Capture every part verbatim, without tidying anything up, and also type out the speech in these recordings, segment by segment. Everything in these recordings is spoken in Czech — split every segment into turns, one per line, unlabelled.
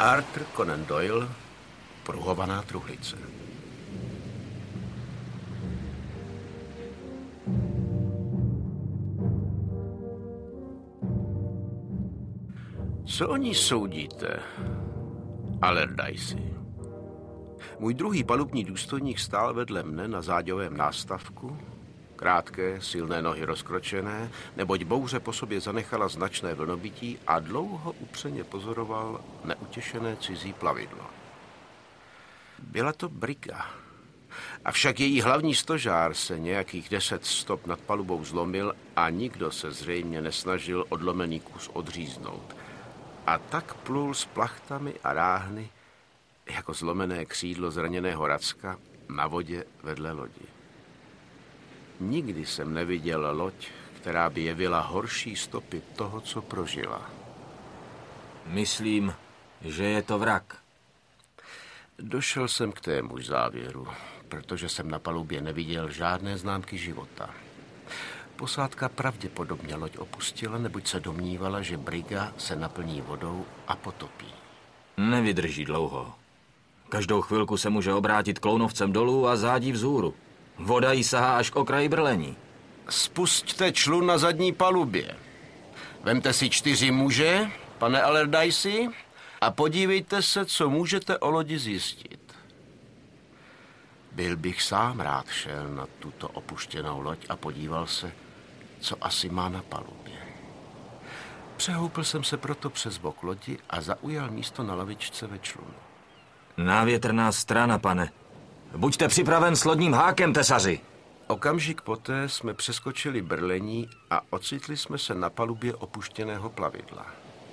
Arthur Conan Doyle, Pruhovaná truhlice. Co o ní soudíte, Allardyce? Můj druhý palubní důstojník stál vedle mne na záďovém nástavku, krátké, silné nohy rozkročené, neboť bouře po sobě zanechala značné vlnobytí a dlouho upřeně pozoroval neutěšené cizí plavidlo. Byla to briga. Avšak její hlavní stožár se nějakých deset stop nad palubou zlomil a nikdo se zřejmě nesnažil odlomený kus odříznout. A tak plul s plachtami a ráhny jako zlomené křídlo zraněného racka na vodě vedle lodi. Nikdy jsem neviděl loď, která by jevila horší stopy toho, co prožila.
Myslím, že je to vrak.
Došel jsem k témuž závěru, protože jsem na palubě neviděl žádné známky života. Posádka pravděpodobně loď opustila, neboť se domnívala, že briga se naplní vodou a potopí.
Nevydrží dlouho. Každou chvilku se může obrátit klounovcem dolů a zádí vzhůru. Voda jí sahá až k okraji brlení.
Spusťte člun na zadní palubě. Vemte si čtyři muže, pane Allardyce, a podívejte se, co můžete o lodi zjistit. Byl bych sám rád šel na tuto opuštěnou loď a podíval se, co asi má na palubě. Přehoupl jsem se proto přes bok lodi a zaujal místo na lavičce ve člunu.
Návětrná strana, pane. Buďte připraven s lodním hákem, tesaři.
Okamžik poté jsme přeskočili brlení a ocitli jsme se na palubě opuštěného plavidla.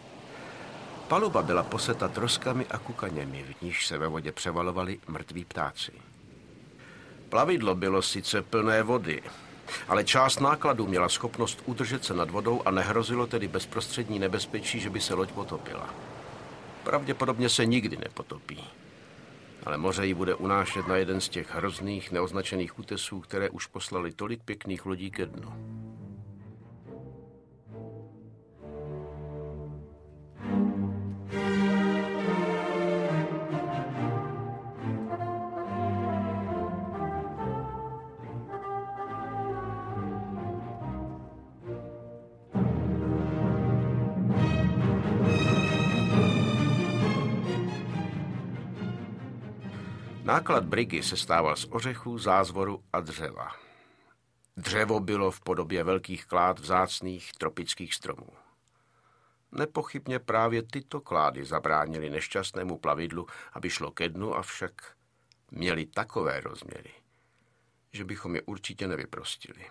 Paluba byla poseta troskami a kukaněmi, v níž se ve vodě převalovali mrtví ptáci. Plavidlo bylo sice plné vody, ale část nákladu měla schopnost udržet se nad vodou a nehrozilo tedy bezprostřední nebezpečí, že by se loď potopila. Pravděpodobně se nikdy nepotopí, ale moře ji bude unášet na jeden z těch hrozných neoznačených útesů, které už poslali tolik pěkných lodí ke dnu. Náklad brigy se stával z ořechů, zázvoru a dřeva. Dřevo bylo v podobě velkých klád vzácných tropických stromů. Nepochybně právě tyto klády zabránily nešťastnému plavidlu, aby šlo ke dnu, avšak měly takové rozměry, že bychom je určitě nevyprostili.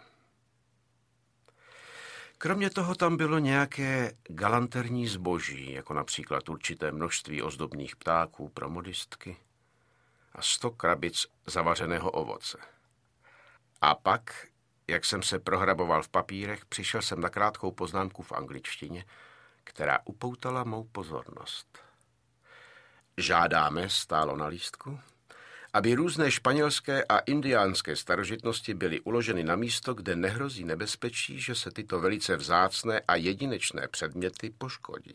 Kromě toho tam bylo nějaké galanterní zboží, jako například určité množství ozdobných ptáků pro modistky a sto krabic zavařeného ovoce. A pak, jak jsem se prohraboval v papírech, přišel jsem na krátkou poznámku v angličtině, která upoutala mou pozornost. Žádáme, stálo na lístku, aby různé španělské a indiánské starožitnosti byly uloženy na místo, kde nehrozí nebezpečí, že se tyto velice vzácné a jedinečné předměty poškodí.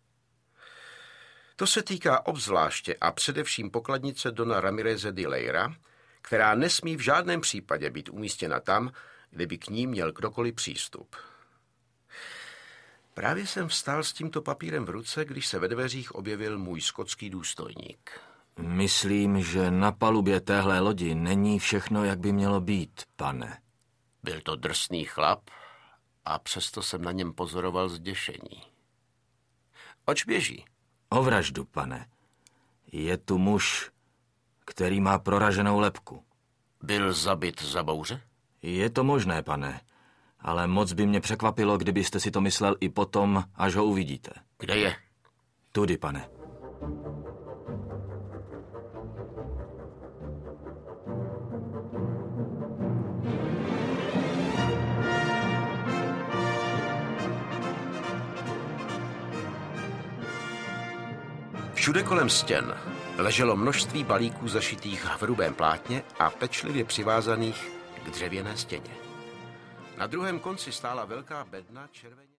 To se týká obzvláště a především pokladnice Dona Ramireze de Leyra, která nesmí v žádném případě být umístěna tam, kde by k ní měl kdokoliv přístup. Právě jsem vstal s tímto papírem v ruce, když se ve dveřích objevil můj skotský důstojník.
Myslím, že na palubě téhle lodi není všechno, jak by mělo být, pane.
Byl to drsný chlap a přesto jsem na něm pozoroval zděšení. Oč běží?
O vraždu, pane. Je tu muž, který má proraženou lebku.
Byl zabit za bouře?
Je to možné, pane. Ale moc by mě překvapilo, kdybyste si to myslel i potom, až ho uvidíte.
Kde je?
Tudy, pane.
Všude kolem stěn leželo množství balíků zašitých v hrubém plátně a pečlivě přivázaných k dřevěné stěně. Na druhém konci stála velká bedna červeně